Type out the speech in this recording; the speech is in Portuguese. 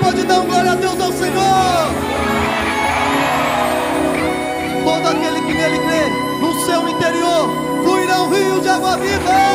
pode dar um glória a Deus ao Senhor? Todo aquele que nele crê, no seu interior fluirão rios de água viva.